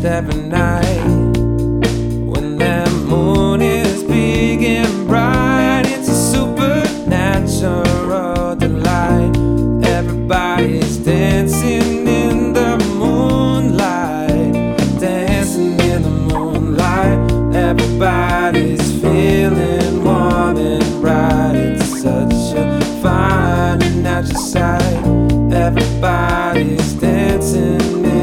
every night. When that moon is big and bright, it's a supernatural delight. Everybody's dancing in the moonlight, dancing in the moonlight. Everybody's feeling warm and bright. It's such a fine and natural sight. Everybody's dancing